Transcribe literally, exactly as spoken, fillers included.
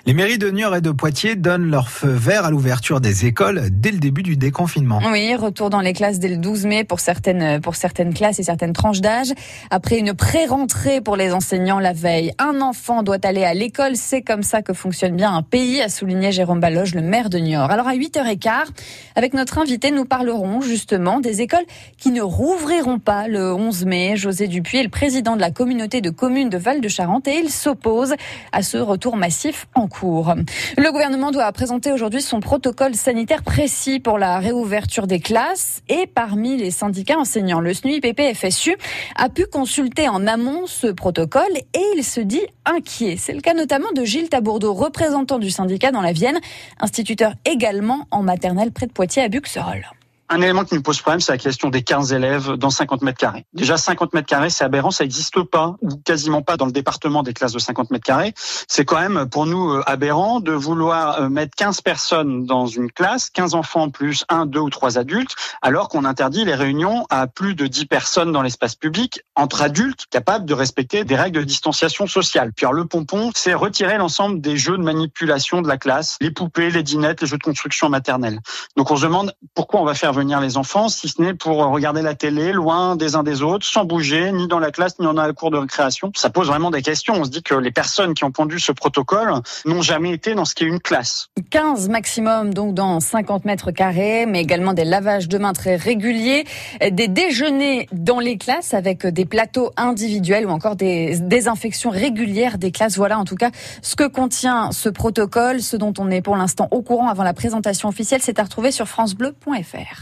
Les mairies de Niort et de Poitiers donnent leur feu vert à l'ouverture des écoles dès le début du déconfinement. Oui, retour dans les classes dès le douze mai pour certaines, pour certaines classes et certaines tranches d'âge. Après une pré-rentrée pour les enseignants la veille, un enfant doit aller à l'école. C'est comme ça que fonctionne bien un pays, a souligné Jérôme Baloge, le maire de Niort. Alors à huit heures quinze, avec notre invité, nous parlerons justement des écoles qui ne rouvriront pas le onze mai. José Dupuis est le président de la communauté de communes de Val-de-Charente et il s'oppose à ce retour massif en cours. Le gouvernement doit présenter aujourd'hui son protocole sanitaire précis pour la réouverture des classes et parmi les syndicats enseignants, le S N U I P P F S U a pu consulter en amont ce protocole et il se dit inquiet. C'est le cas notamment de Gilles Tabourdeau, représentant du syndicat dans la Vienne, instituteur également en maternelle près de Poitiers à Buxerolles. Un élément qui nous pose problème, c'est la question des quinze élèves dans cinquante mètres carrés. Déjà, cinquante mètres carrés, c'est aberrant, ça n'existe pas, ou quasiment pas dans le département des classes de cinquante mètres carrés. C'est quand même, pour nous, aberrant de vouloir mettre quinze personnes dans une classe, quinze enfants plus un, deux ou trois adultes, alors qu'on interdit les réunions à plus de dix personnes dans l'espace public, entre adultes capables de respecter des règles de distanciation sociale. Puis alors, le pompon, c'est retirer l'ensemble des jeux de manipulation de la classe, les poupées, les dinettes, les jeux de construction maternelle. Donc on se demande pourquoi on va faire venir les enfants, si ce n'est pour regarder la télé, loin des uns des autres, sans bouger, ni dans la classe, ni dans la cour de récréation. Ça pose vraiment des questions. On se dit que les personnes qui ont pondu ce protocole n'ont jamais été dans ce qui est une classe. quinze maximum, donc dans cinquante mètres carrés, mais également des lavages de mains très réguliers, des déjeuners dans les classes avec des plateaux individuels ou encore des désinfections régulières des classes. Voilà en tout cas ce que contient ce protocole, ce dont on est pour l'instant au courant avant la présentation officielle. C'est à retrouver sur francebleu point fr.